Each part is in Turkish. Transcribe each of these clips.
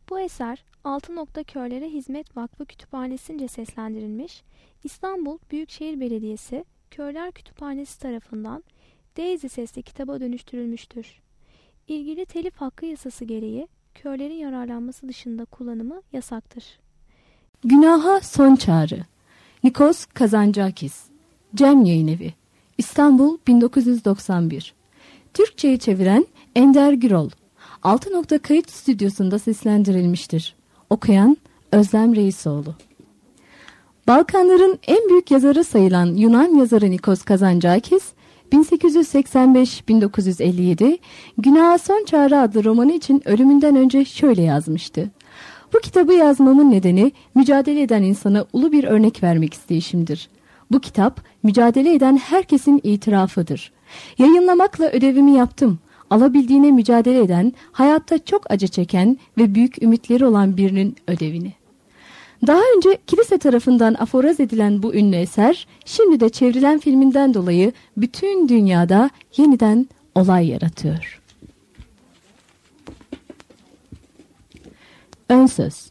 Bu eser Altı Nokta Körlere Hizmet Vakfı Kütüphanesi'nce seslendirilmiş, İstanbul Büyükşehir Belediyesi Körler Kütüphanesi tarafından Daisy sesli kitaba dönüştürülmüştür. İlgili telif hakkı yasası gereği körlerin yararlanması dışında kullanımı yasaktır. Günaha Son Çağrı. Nikos Kazantzakis. Cem Yayınevi. İstanbul 1991. Türkçe'ye çeviren Ender Gürol. Altı Nokta Kayıt Stüdyosu'nda seslendirilmiştir. Okuyan Özlem Reisoğlu. Balkanların en büyük yazarı sayılan Yunan yazarı Nikos Kazantzakis, 1885-1957 Günaha Son Çağrı adlı romanı için ölümünden önce şöyle yazmıştı. Bu kitabı yazmamın nedeni mücadele eden insana ulu bir örnek vermek isteyişimdir. Bu kitap mücadele eden herkesin itirafıdır. Yayınlamakla ödevimi yaptım. Alabildiğine mücadele eden, hayatta çok acı çeken ve büyük ümitleri olan birinin ödevini. Daha önce kilise tarafından aforoz edilen bu ünlü eser, şimdi de çevrilen filminden dolayı bütün dünyada yeniden olay yaratıyor. Ön söz.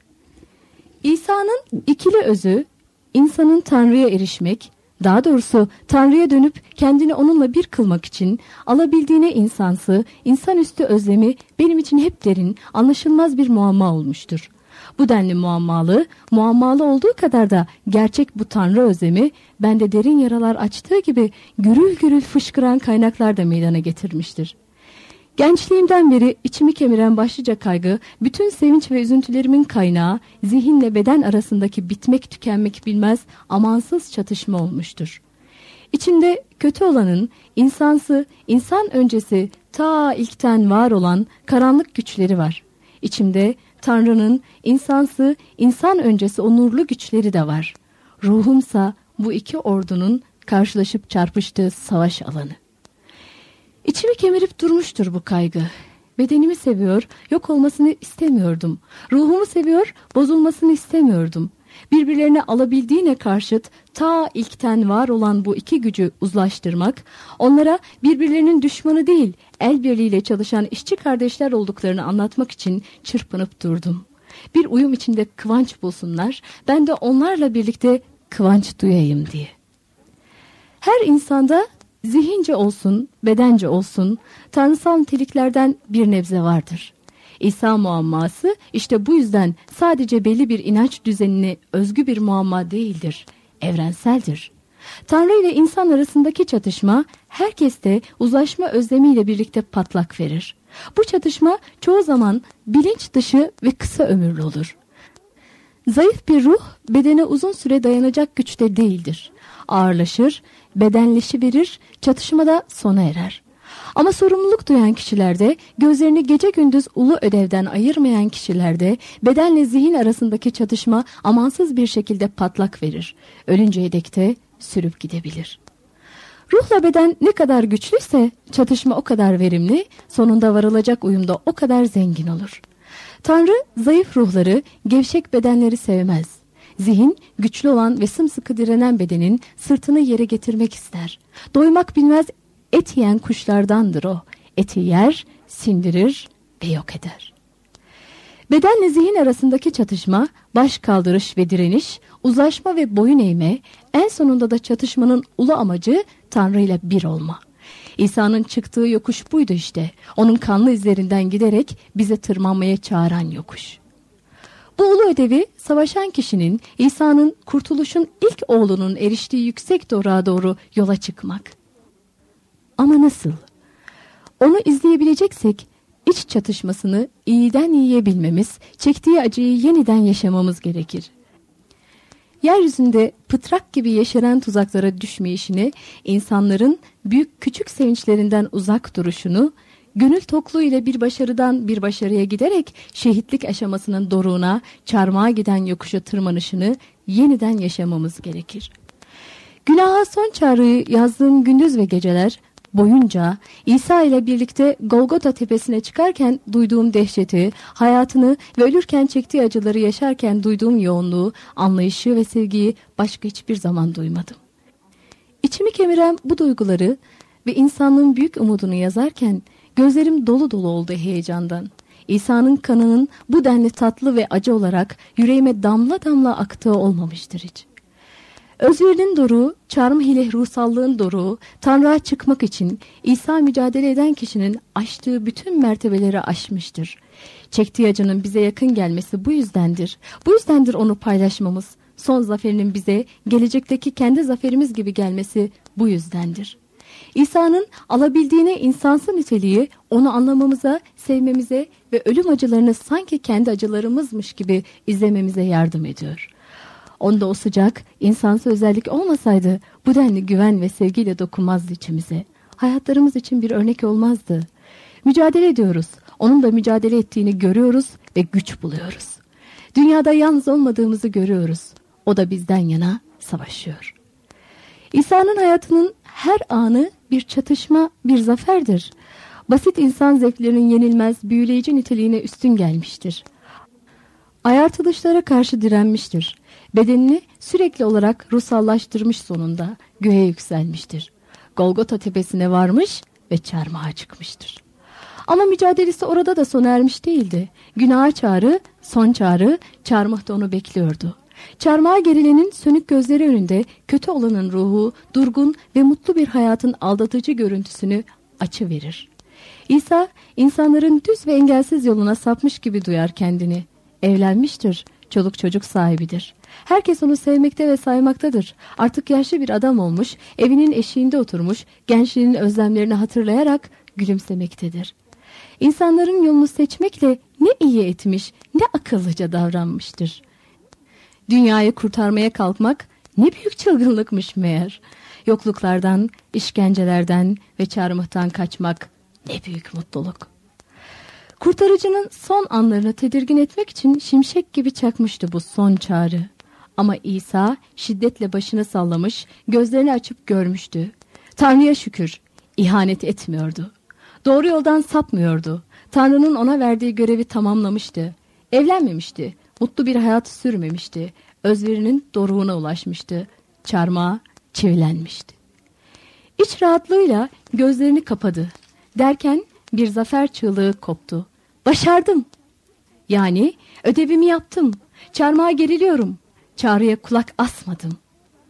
İsa'nın ikili özü, insanın Tanrı'ya erişmek, daha doğrusu Tanrı'ya dönüp kendini onunla bir kılmak için alabildiğine insansı, insanüstü özlemi benim için hep derin, anlaşılmaz bir muamma olmuştur. Bu denli muammalı olduğu kadar da gerçek bu Tanrı özlemi bende derin yaralar açtığı gibi gürül gürül fışkıran kaynaklar da meydana getirmiştir. Gençliğimden beri içimi kemiren başlıca kaygı, bütün sevinç ve üzüntülerimin kaynağı, zihinle beden arasındaki bitmek tükenmek bilmez amansız çatışma olmuştur. İçinde kötü olanın insansı, insan öncesi ta ilkten var olan karanlık güçleri var. İçimde Tanrı'nın insansı, insan öncesi onurlu güçleri de var. Ruhumsa bu iki ordunun karşılaşıp çarpıştığı savaş alanı. İçimi kemirip durmuştur bu kaygı. Bedenimi seviyor, yok olmasını istemiyordum. Ruhumu seviyor, bozulmasını istemiyordum. Birbirlerine alabildiğine karşıt ta ilkten var olan bu iki gücü uzlaştırmak, onlara birbirlerinin düşmanı değil, el birliğiyle çalışan işçi kardeşler olduklarını anlatmak için çırpınıp durdum. Bir uyum içinde kıvanç bulsunlar, ben de onlarla birlikte kıvanç duyayım diye. Her insanda zihince olsun, bedence olsun, tanrısal niteliklerden bir nebze vardır. İsa muamması işte bu yüzden sadece belli bir inanç düzenine özgü bir muamma değildir, evrenseldir. Tanrı ile insan arasındaki çatışma herkeste uzlaşma özlemiyle birlikte patlak verir. Bu çatışma çoğu zaman bilinç dışı ve kısa ömürlü olur. Zayıf bir ruh bedene uzun süre dayanacak güçte değildir. Ağırlaşır, bedenleşiverir, çatışmada sona erer. Ama sorumluluk duyan kişilerde, gözlerini gece gündüz ulu ödevden ayırmayan kişilerde bedenle zihin arasındaki çatışma amansız bir şekilde patlak verir. Ölünceye dek de sürüp gidebilir. Ruhla beden ne kadar güçlüyse çatışma o kadar verimli, sonunda varılacak uyumda o kadar zengin olur. Tanrı zayıf ruhları, gevşek bedenleri sevmez. Zihin güçlü olan ve sımsıkı direnen bedenin sırtını yere getirmek ister. Doymak bilmez et yiyen kuşlardandır o. Eti yer, sindirir ve yok eder. Bedenle zihin arasındaki çatışma, baş kaldırış ve direniş, uzlaşma ve boyun eğme, en sonunda da çatışmanın ulu amacı Tanrı ile bir olma. İsa'nın çıktığı yokuş buydu işte. Onun kanlı izlerinden giderek bize tırmanmaya çağıran yokuş. Bu ulu ödevi savaşan kişinin, İsa'nın kurtuluşun ilk oğlunun eriştiği yüksek doruğa doğru yola çıkmak. Ama nasıl? Onu izleyebileceksek iç çatışmasını iyiden iyiye bilmemiz, çektiği acıyı yeniden yaşamamız gerekir. Yeryüzünde pıtrak gibi yeşeren tuzaklara düşmeyişini, insanların büyük küçük sevinçlerinden uzak duruşunu, gönül tokluğu ile bir başarıdan bir başarıya giderek şehitlik aşamasının doruğuna, çarmıha giden yokuşa tırmanışını yeniden yaşamamız gerekir. Günaha Son Çağrı'yı yazdığım gündüz ve geceler boyunca İsa ile birlikte Golgota tepesine çıkarken duyduğum dehşeti, hayatını ve ölürken çektiği acıları yaşarken duyduğum yoğunluğu, anlayışı ve sevgiyi başka hiçbir zaman duymadım. İçimi kemiren bu duyguları ve insanlığın büyük umudunu yazarken gözlerim dolu dolu oldu heyecandan. İsa'nın kanının bu denli tatlı ve acı olarak yüreğime damla damla aktığı olmamıştır hiç. Özverinin doruğu, çarmıh ile ruhsallığın doruğu, Tanrı'ya çıkmak için İsa mücadele eden kişinin aştığı bütün mertebeleri aşmıştır. Çektiği acının bize yakın gelmesi bu yüzdendir. Bu yüzdendir onu paylaşmamız. Son zaferinin bize gelecekteki kendi zaferimiz gibi gelmesi bu yüzdendir. İsa'nın alabildiğine insansı niteliği onu anlamamıza, sevmemize ve ölüm acılarını sanki kendi acılarımızmış gibi izlememize yardım ediyor. Onda o sıcak, insansı özellik olmasaydı bu denli güven ve sevgiyle dokunmazdı içimize. Hayatlarımız için bir örnek olmazdı. Mücadele ediyoruz. Onun da mücadele ettiğini görüyoruz ve güç buluyoruz. Dünyada yalnız olmadığımızı görüyoruz. O da bizden yana savaşıyor. İsa'nın hayatının her anı bir çatışma, bir zaferdir. Basit insan zevklerinin yenilmez, büyüleyici niteliğine üstün gelmiştir. Ayartılışlara karşı direnmiştir. Bedenini sürekli olarak ruhsallaştırmış, sonunda göğe yükselmiştir. Golgota tepesine varmış ve çarmıha çıkmıştır. Ama mücadelesi orada da sona ermiş değildi. Günaha çağrı, son çağrı, çarmıhta onu bekliyordu. Çarmıha gerilenin sönük gözleri önünde kötü olanın ruhu, durgun ve mutlu bir hayatın aldatıcı görüntüsünü açıverir. İsa, insanların düz ve engelsiz yoluna sapmış gibi duyar kendini. Evlenmiştir, çoluk çocuk sahibidir. Herkes onu sevmekte ve saymaktadır. Artık yaşlı bir adam olmuş, evinin eşiğinde oturmuş, gençliğinin özlemlerini hatırlayarak gülümsemektedir. İnsanların yolunu seçmekle ne iyi etmiş, ne akıllıca davranmıştır. Dünyayı kurtarmaya kalkmak ne büyük çılgınlıkmış meğer. Yokluklardan, işkencelerden ve çarmıhtan kaçmak ne büyük mutluluk. Kurtarıcının son anlarını tedirgin etmek için şimşek gibi çakmıştı bu son çağrı. Ama İsa şiddetle başını sallamış, gözlerini açıp görmüştü. Tanrı'ya şükür, ihanet etmiyordu. Doğru yoldan sapmıyordu. Tanrı'nın ona verdiği görevi tamamlamıştı. Evlenmemişti, mutlu bir hayat sürmemişti. Özverinin doruğuna ulaşmıştı. Çarmıha çivilenmişti. İç rahatlığıyla gözlerini kapadı. Derken bir zafer çığlığı koptu. Başardım. Yani ödevimi yaptım. Çarmıha geriliyorum. Çağrıya kulak asmadım.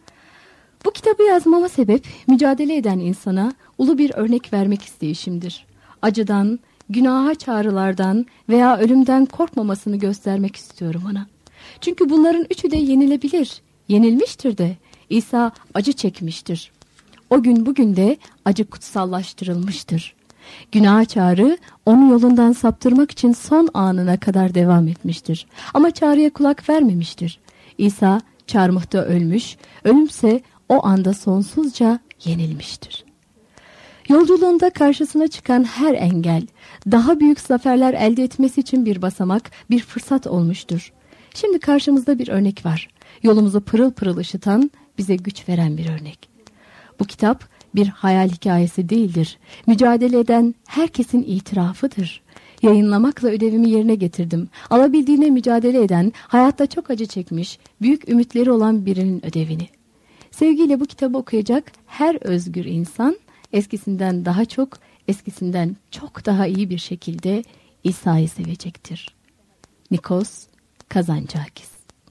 Bu kitabı yazmama sebep mücadele eden insana ulu bir örnek vermek isteyişimdir. Acıdan, günaha çağrılardan veya ölümden korkmamasını göstermek istiyorum ona. Çünkü bunların üçü de yenilebilir. Yenilmiştir de. İsa acı çekmiştir. O gün bugün de acı kutsallaştırılmıştır. Günaha çağrı onu yolundan saptırmak için son anına kadar devam etmiştir. Ama çağrıya kulak vermemiştir. İsa çarmıhta ölmüş, ölümse o anda sonsuzca yenilmiştir. Yolculuğunda karşısına çıkan her engel, daha büyük zaferler elde etmesi için bir basamak, bir fırsat olmuştur. Şimdi karşımızda bir örnek var. Yolumuzu pırıl pırıl ışıtan, bize güç veren bir örnek. Bu kitap bir hayal hikayesi değildir. Mücadele eden herkesin itirafıdır. Yayınlamakla ödevimi yerine getirdim. Alabildiğine mücadele eden, hayatta çok acı çekmiş, büyük ümitleri olan birinin ödevini. Sevgiyle bu kitabı okuyacak her özgür insan, eskisinden daha çok, eskisinden çok daha iyi bir şekilde İsa'yı sevecektir. Nikos Kazantzakis.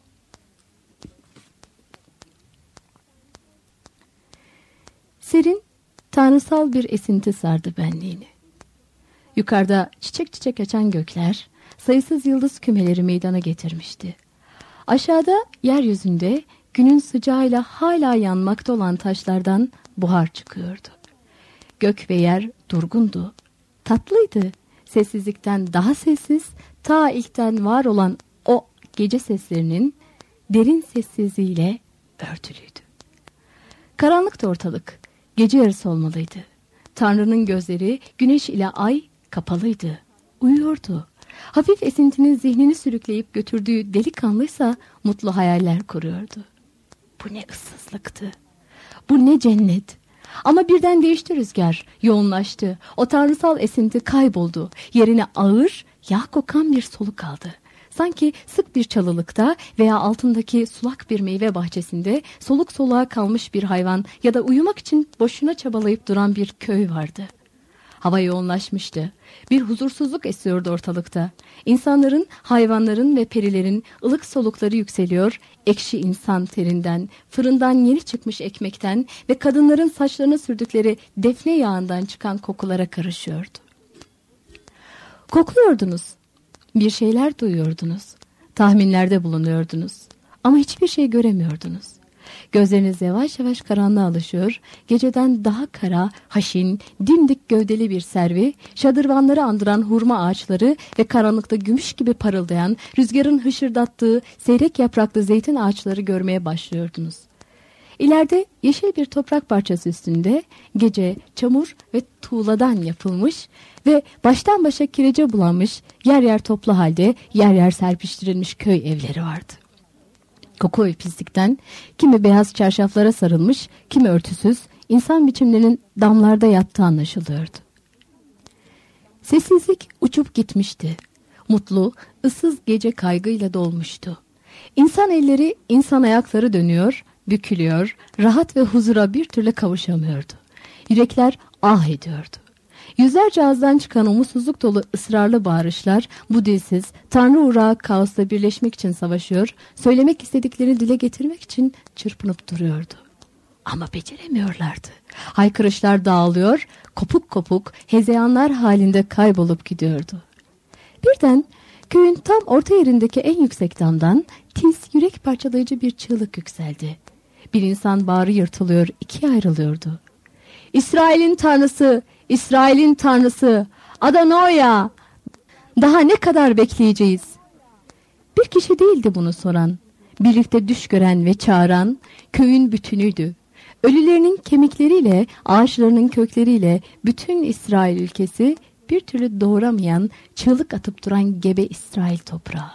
Serin, tanrısal bir esinti sardı benliğini. Yukarıda çiçek çiçek açan gökler, sayısız yıldız kümeleri meydana getirmişti. Aşağıda yeryüzünde günün sıcağıyla hala yanmakta olan taşlardan buhar çıkıyordu. Gök ve yer durgundu, tatlıydı. Sessizlikten daha sessiz, ta ilkten var olan o gece seslerinin derin sessizliğiyle örtülüydü. Karanlıktı ortalık, gece yarısı olmalıydı. Tanrı'nın gözleri güneş ile ay kapalıydı, uyuyordu. Hafif esintinin zihnini sürükleyip götürdüğü delikanlıysa mutlu hayaller kuruyordu. Bu ne ıssızlıktı, bu ne cennet. Ama birden değişti rüzgar, yoğunlaştı. O tanrısal esinti kayboldu. Yerine ağır, yağ kokan bir soluk aldı. Sanki sık bir çalılıkta veya altındaki sulak bir meyve bahçesinde soluk soluğa kalmış bir hayvan ya da uyumak için boşuna çabalayıp duran bir köy vardı. Hava yoğunlaşmıştı. Bir huzursuzluk esiyordu ortalıkta. İnsanların, hayvanların ve perilerin ılık solukları yükseliyor, ekşi insan terinden, fırından yeni çıkmış ekmekten ve kadınların saçlarına sürdükleri defne yağından çıkan kokulara karışıyordu. Kokluyordunuz, bir şeyler duyuyordunuz, tahminlerde bulunuyordunuz ama hiçbir şey göremiyordunuz. Gözleriniz yavaş yavaş karanlığa alışıyor, geceden daha kara, haşin, dimdik gövdeli bir servi, şadırvanları andıran hurma ağaçları ve karanlıkta gümüş gibi parıldayan, rüzgarın hışırdattığı seyrek yapraklı zeytin ağaçları görmeye başlıyordunuz. İleride yeşil bir toprak parçası üstünde gece çamur ve tuğladan yapılmış ve baştan başa kirece bulanmış, yer yer toplu halde, yer yer serpiştirilmiş köy evleri vardı. Koku ve pislikten kimi beyaz çarşaflara sarılmış, kimi örtüsüz, insan biçimlerinin damlarda yattığı anlaşılıyordu. Sessizlik uçup gitmişti. Mutlu, ıssız gece kaygıyla dolmuştu. İnsan elleri, insan ayakları dönüyor, bükülüyor, rahat ve huzura bir türlü kavuşamıyordu. Yürekler ah ediyordu. Yüzlerce ağızdan çıkan umutsuzluk dolu ısrarlı bağırışlar bu dilsiz, Tanrı uğrağı kaosla birleşmek için savaşıyor, söylemek istediklerini dile getirmek için çırpınıp duruyordu. Ama beceremiyorlardı. Haykırışlar dağılıyor, kopuk kopuk, hezeyanlar halinde kaybolup gidiyordu. Birden köyün tam orta yerindeki en yüksek damdan tiz, yürek parçalayıcı bir çığlık yükseldi. Bir insan bağrı yırtılıyor, ikiye ayrılıyordu. İsrail'in Tanrısı! İsrail'in Tanrısı, Adanoya, daha ne kadar bekleyeceğiz? Bir kişi değildi bunu soran, birlikte düş gören ve çağıran köyün bütünüydü. Ölülerinin kemikleriyle, ağaçlarının kökleriyle bütün İsrail ülkesi bir türlü doğuramayan, çığlık atıp duran gebe İsrail toprağı.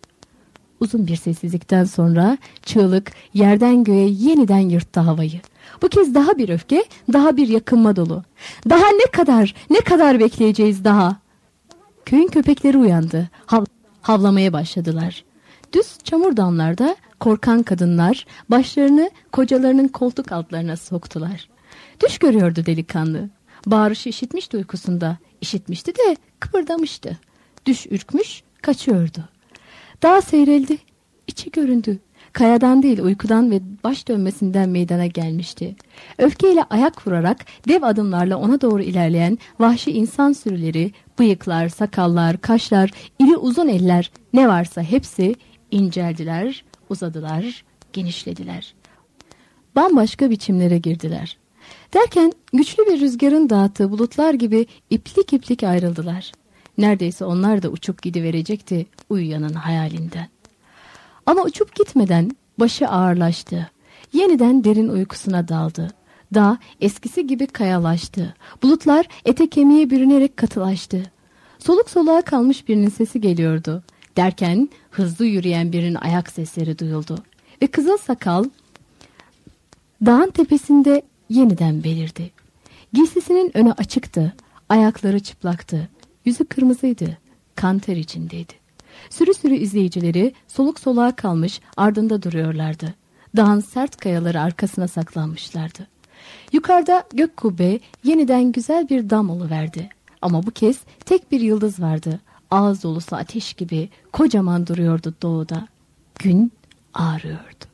Uzun bir sessizlikten sonra çığlık yerden göğe yeniden yırttı havayı. Bu kez daha bir öfke, daha bir yakınma dolu. Daha ne kadar bekleyeceğiz daha? Köyün köpekleri uyandı. Havlamaya başladılar. Düz çamur damlarda korkan kadınlar başlarını kocalarının koltuk altlarına soktular. Düş görüyordu delikanlı. Bağırışı işitmişti uykusunda. İşitmişti de kıpırdamıştı. Düş ürkmüş, kaçıyordu. Dağ seyreldi, içi göründü. Kayadan değil uykudan ve baş dönmesinden meydana gelmişti. Öfkeyle ayak vurarak dev adımlarla ona doğru ilerleyen vahşi insan sürüleri, bıyıklar, sakallar, kaşlar, iri uzun eller ne varsa hepsi inceldiler, uzadılar, genişlediler. Bambaşka biçimlere girdiler. Derken güçlü bir rüzgarın dağıttığı bulutlar gibi iplik iplik ayrıldılar. Neredeyse onlar da uçup gidiverecekti uyuyanın hayalinden. Ama uçup gitmeden başı ağırlaştı. Yeniden derin uykusuna daldı. Dağ eskisi gibi kayalaştı. Bulutlar ete kemiğe bürünerek katılaştı. Soluk soluğa kalmış birinin sesi geliyordu. Derken hızlı yürüyen birinin ayak sesleri duyuldu. Ve kızıl sakal dağın tepesinde yeniden belirdi. Giysisinin önü açıktı. Ayakları çıplaktı. Yüzü kırmızıydı. Kan ter içindeydi. Sürü sürü izleyicileri soluk soluğa kalmış ardında duruyorlardı. Dağın sert kayaları arkasına saklanmışlardı. Yukarıda gök kubbe yeniden güzel bir dam oluverdi. Ama bu kez tek bir yıldız vardı. Ağız dolusu ateş gibi kocaman duruyordu doğuda. Gün ağrıyordu.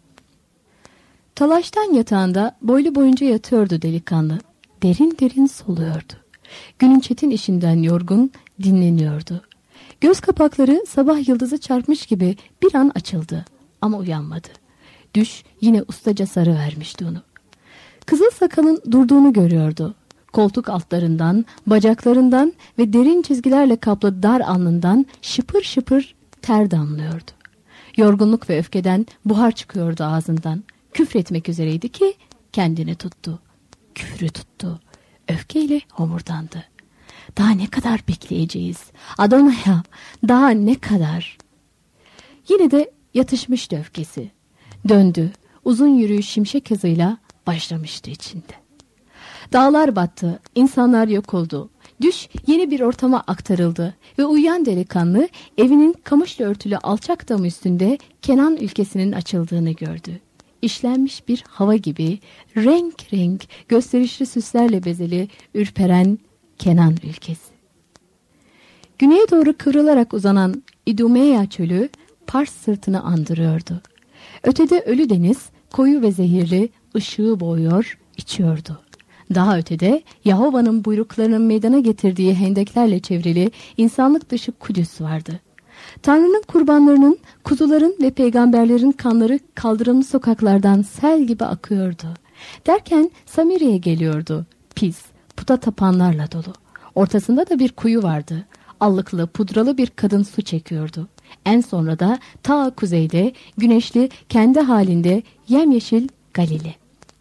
Talaştan yatağında boylu boyunca yatıyordu delikanlı. Derin derin soluyordu. Günün çetin işinden yorgun dinleniyordu. Göz kapakları sabah yıldızı çarpmış gibi bir an açıldı ama uyanmadı. Düş yine ustaca sarıvermişti onu. Kızıl sakalın durduğunu görüyordu. Koltuk altlarından, bacaklarından ve derin çizgilerle kaplı dar alnından şıpır şıpır ter damlıyordu. Yorgunluk ve öfkeden buhar çıkıyordu ağzından. Küfretmek üzereydi ki kendini tuttu. Küfrü tuttu. Öfkeyle homurdandı. Daha ne kadar bekleyeceğiz? Adona'ya daha ne kadar? Yine de yatışmıştı öfkesi. Döndü. Uzun yürüyüş şimşek hızıyla başlamıştı içinde. Dağlar battı. İnsanlar yok oldu. Düş yeni bir ortama aktarıldı ve uyuyan delikanlı evinin kamışla örtülü alçak damı üstünde Kenan ülkesinin açıldığını gördü. İşlenmiş bir hava gibi renk renk gösterişli süslerle bezeli, ürperen Kenan ülkesi. Güneye doğru kıvrılarak uzanan İdumeya çölü Pars sırtını andırıyordu. Ötede ölü deniz koyu ve zehirli ışığı boğuyor, içiyordu. Daha ötede Yahova'nın buyruklarının meydana getirdiği hendeklerle çevrili insanlık dışı Kudüs vardı. Tanrı'nın kurbanlarının, kuzuların ve peygamberlerin kanları kaldırımlı sokaklardan sel gibi akıyordu. Derken Samiri'ye geliyordu. Pis, puta tapanlarla dolu. Ortasında da bir kuyu vardı. Allıklı, pudralı bir kadın su çekiyordu. En sonra da ta kuzeyde, güneşli, kendi halinde yemyeşil Galile.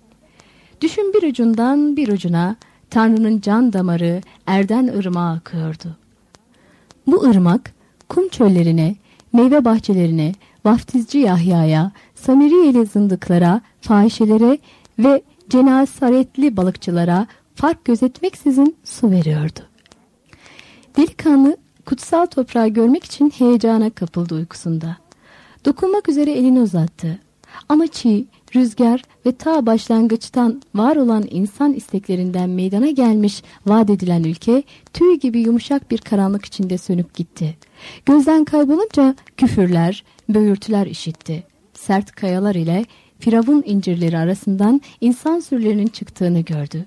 Düşün bir ucundan bir ucuna Tanrı'nın can damarı Erden ırmağı akıyordu. Bu ırmak kum çöllerine, meyve bahçelerine, vaftizci Yahya'ya, Samiriyeli zındıklara, fahişelere ve cenasaretli balıkçılara fark gözetmeksizin su veriyordu. Delikanlı kutsal toprağı görmek için heyecana kapıldı uykusunda. Dokunmak üzere elini uzattı. Ama çiğ, rüzgar ve ta başlangıçtan var olan insan isteklerinden meydana gelmiş vaat edilen ülke tüy gibi yumuşak bir karanlık içinde sönüp gitti. Gözden kaybolunca küfürler, böğürtüler işitti. Sert kayalar ile firavun incirleri arasından insan sürülerinin çıktığını gördü.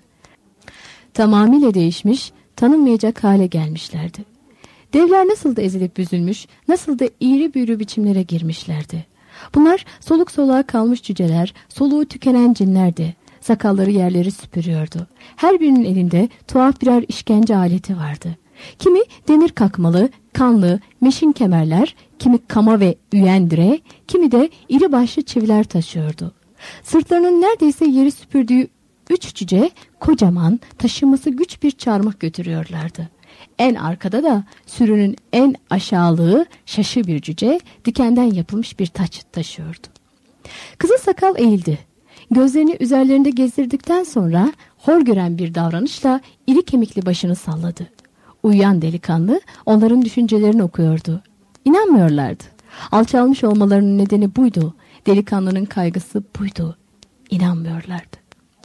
Tamamıyla değişmiş, tanınmayacak hale gelmişlerdi. Devler nasıl da ezilip büzülmüş, nasıl da iğri büğrü biçimlere girmişlerdi. Bunlar soluk soluğa kalmış cüceler, soluğu tükenen cinlerdi. Sakalları yerleri süpürüyordu. Her birinin elinde tuhaf birer işkence aleti vardı. Kimi demir kakmalı, kanlı, meşin kemerler, kimi kama ve üyendire, kimi de iri başlı çiviler taşıyordu. Sırtlarının neredeyse yeri süpürdüğü 3 cüce kocaman, taşıması güç bir çarmıh götürüyorlardı. En arkada da sürünün en aşağılığı şaşı bir cüce dikenden yapılmış bir taç taşıyordu. Kızıl sakal eğildi. Gözlerini üzerlerinde gezdirdikten sonra hor gören bir davranışla iri kemikli başını salladı. Uyuyan delikanlı onların düşüncelerini okuyordu. İnanmıyorlardı. Alçalmış olmalarının nedeni buydu. Delikanlının kaygısı buydu. İnanmıyorlardı.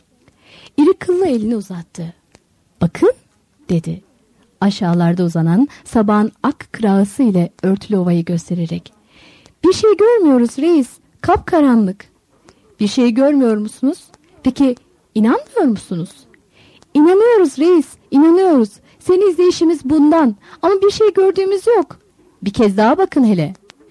İri kıllı elini uzattı. Bakın dedi. Aşağılarda uzanan sabahın ak kırağısı ile örtülü ovayı göstererek. Bir şey görmüyoruz reis. Kapkaranlık. Bir şey görmüyor musunuz? Peki inanmıyor musunuz? İnanıyoruz reis, inanıyoruz. Seni izleyişimiz bundan. Ama bir şey gördüğümüz yok. Bir kez daha bakın hele.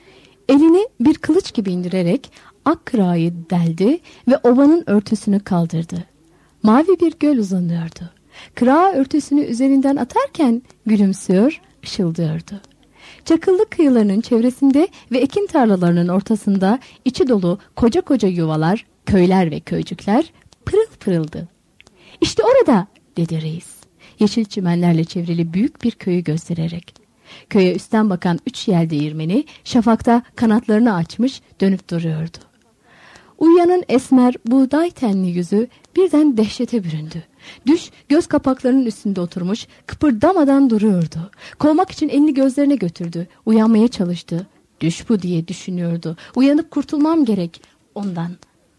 Elini bir kılıç gibi indirerek ak kırağı deldi ve ovanın örtüsünü kaldırdı. Mavi bir göl uzanıyordu. Kırağı örtüsünü üzerinden atarken gülümsüyor, ışıldıyordu. Çakıllı kıyılarının çevresinde ve ekin tarlalarının ortasında içi dolu koca koca yuvalar, köyler ve köycükler pırıl pırıldı. İşte orada dedi reis. Yeşil çimenlerle çevrili büyük bir köyü göstererek. Köye üstten bakan 3 yel değirmeni şafakta kanatlarını açmış dönüp duruyordu. Uyuyanın esmer buğday tenli yüzü birden dehşete büründü. Düş göz kapaklarının üstünde oturmuş kıpırdamadan duruyordu. Kovmak için elini gözlerine götürdü. Uyanmaya çalıştı. Düş bu diye düşünüyordu. Uyanıp kurtulmam gerek ondan.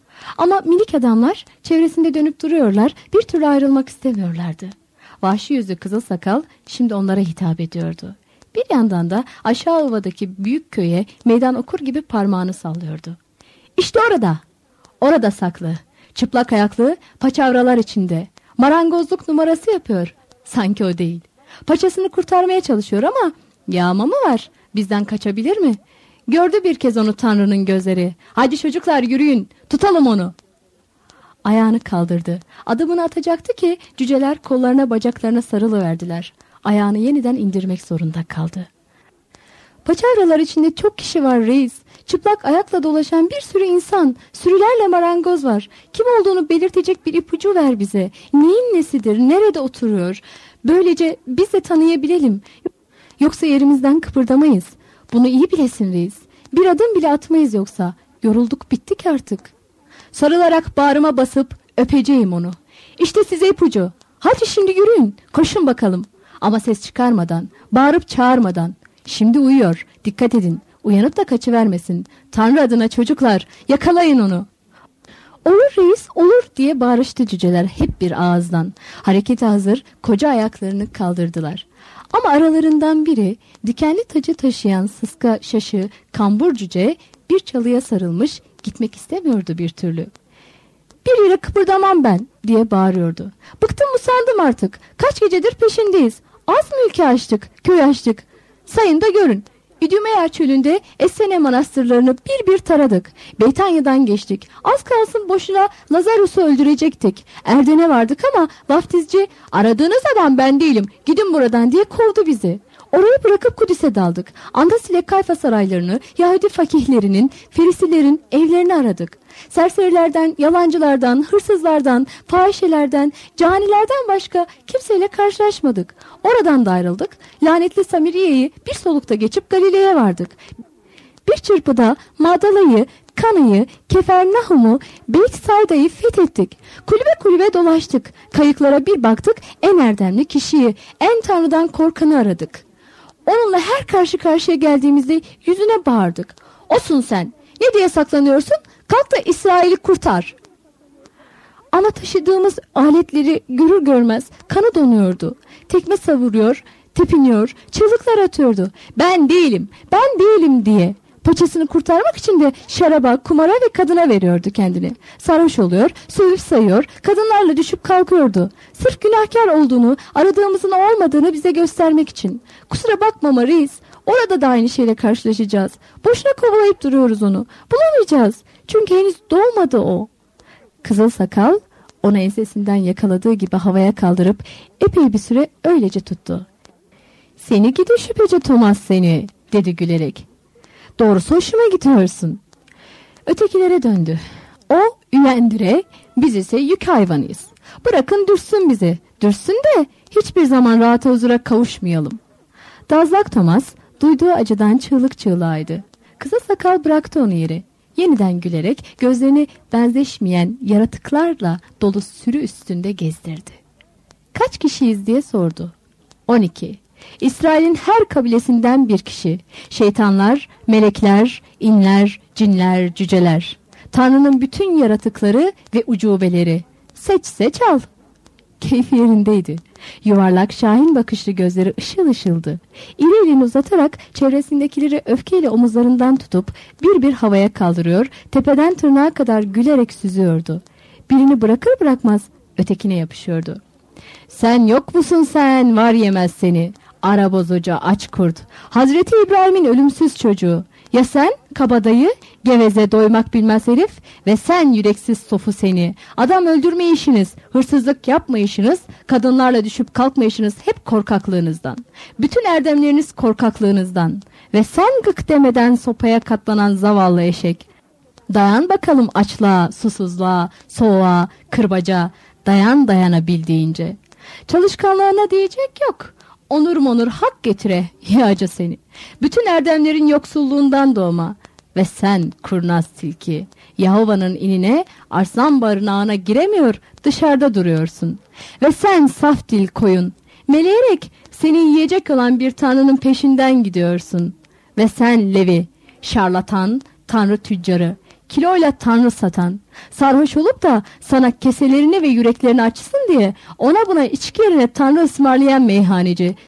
Ama minik adamlar çevresinde dönüp duruyorlar. Bir türlü ayrılmak istemiyorlardı. Vahşi yüzlü kızıl sakal şimdi onlara hitap ediyordu. Bir yandan da aşağı ovadaki büyük köye meydan okur gibi parmağını sallıyordu. İşte orada. Orada saklı. Çıplak ayaklı paçavralar içinde. Marangozluk numarası yapıyor. Sanki o değil. Paçasını kurtarmaya çalışıyor ama yağma mı var? Bizden kaçabilir mi? Gördü bir kez onu Tanrı'nın gözleri. Hadi çocuklar yürüyün. Tutalım onu. Ayağını kaldırdı. Adımını atacaktı ki cüceler kollarına bacaklarına sarılıverdiler. Ayağını yeniden indirmek zorunda kaldı. Paçavralar içinde çok kişi var reis. Çıplak ayakla dolaşan bir sürü insan, sürülerle marangoz var. Kim olduğunu belirtecek bir ipucu ver bize. Neyin nesidir, nerede oturuyor? Böylece biz de tanıyabilelim. Yoksa yerimizden kıpırdamayız. Bunu iyi bilesin reis. Bir adım bile atmayız yoksa. Yorulduk bittik artık. Sarılarak bağrıma basıp öpeceğim onu. İşte size ipucu. Hadi şimdi yürüyün, koşun bakalım. Ama ses çıkarmadan, bağırıp çağırmadan. Şimdi uyuyor, dikkat edin. Uyanıp da kaçıvermesin. Tanrı adına çocuklar, yakalayın onu. "Olur reis, olur" diye bağırıştı cüceler hep bir ağızdan. Harekete hazır koca ayaklarını kaldırdılar. Ama aralarından biri, dikenli tacı taşıyan sıska şaşı kambur cüce, bir çalıya sarılmış, gitmek istemiyordu bir türlü. "Bir yere kıpırdamam ben" diye bağırıyordu. "Bıktım usandım artık. Kaç gecedir peşindeyiz. Az mı ülke açtık, köy açtık? Sayın da görün. Üdümeyer çölünde Essene manastırlarını bir bir taradık. Beytanya'dan geçtik. Az kalsın boşuna Lazarus'u öldürecektik. Erden'e vardık ama vaftizci 'Aradığınız adam ben değilim, gidin buradan' diye kovdu bizi. Orayı bırakıp Kudüs'e daldık. Andas ile Kayfa saraylarını, Yahudi fakihlerinin, Ferisilerin evlerini aradık. Serserilerden, yalancılardan, hırsızlardan, fahişelerden, canilerden başka kimseyle karşılaşmadık. Oradan da ayrıldık. Lanetli Samiriye'yi bir solukta geçip Galile'ye vardık. Bir çırpıda Mağdala'yı, Kana'yı, Kefernahum'u, Beyt Sayda'yı fethettik. Kulübe kulübe dolaştık. Kayıklara bir baktık, en erdemli kişiyi, en Tanrı'dan korkanı aradık. Onunla her karşı karşıya geldiğimizde yüzüne bağırdık. "Osun sen, ne diye saklanıyorsun? Kalk da İsrail'i kurtar." Ama taşıdığımız aletleri görür görmez kanı donuyordu. Tekme savuruyor, tepiniyor, çığlıklar atıyordu. "Ben değilim, ben değilim" diye. Paçasını kurtarmak için de şaraba, kumara ve kadına veriyordu kendini. Sarhoş oluyor, sövüp sayıyor, kadınlarla düşüp kalkıyordu. Sırf günahkar olduğunu, aradığımızın olmadığını bize göstermek için. "Kusura bakma reis, orada da aynı şeyle karşılaşacağız. Boşuna kovalayıp duruyoruz onu. Bulamayacağız. Çünkü henüz doğmadı o." Kızıl Sakal onu ensesinden yakaladığı gibi havaya kaldırıp epey bir süre öylece tuttu. "Seni gidi şüpheci Thomas seni" dedi gülerek. "Doğrusu hoşuma gidiyorsun." Ötekilere döndü. "O üvendire, biz ise yük hayvanıyız. Bırakın düşsün bizi. Düşsün de hiçbir zaman rahata huzura kavuşmayalım." Dazlak Thomas duyduğu acıdan çığlık çığlağıydı. Kızıl Sakal bıraktı onu yere. Yeniden gülerek gözlerini benzeşmeyen yaratıklarla dolu sürü üstünde gezdirdi. "Kaç kişiyiz?" diye sordu. 12. İsrail'in her kabilesinden bir kişi. Şeytanlar, melekler, inler, cinler, cüceler. Tanrı'nın bütün yaratıkları ve ucubeleri. Seç seç al. Keyfi yerindeydi. Yuvarlak şahin bakışlı gözleri ışıl ışıldı. İri elini uzatarak çevresindekileri öfkeyle omuzlarından tutup bir bir havaya kaldırıyor, tepeden tırnağa kadar gülerek süzüyordu. Birini bırakır bırakmaz ötekine yapışıyordu. "Sen yok musun sen, var yemez seni. Ara bozucu, aç kurt. Hazreti İbrahim'in ölümsüz çocuğu. Ya sen, kabadayı, geveze, doymak bilmez herif ve sen yüreksiz sofu seni. Adam öldürme işiniz, hırsızlık yapma işiniz, kadınlarla düşüp kalkma işiniz hep korkaklığınızdan. Bütün erdemleriniz korkaklığınızdan. Ve sen gık demeden sopaya katlanan zavallı eşek. Dayan bakalım açlığa, susuzluğa, soğuğa, kırbaca. Dayan dayanabildiğince. Çalışkanlığına diyecek yok. Onur hak getire yağcı seni. Bütün erdemlerin yoksulluğundan doğma. Ve sen kurnaz tilki, Yahova'nın inine, arslan barınağına giremiyor, dışarıda duruyorsun. Ve sen saf dil koyun, meleyerek seni yiyecek olan bir tanrının peşinden gidiyorsun. Ve sen Levi, şarlatan, tanrı tüccarı, kiloyla tanrı satan, sarhoş olup da sana keselerini ve yüreklerini açsın diye ona buna içki yerine tanrı ısmarlayan meyhaneci,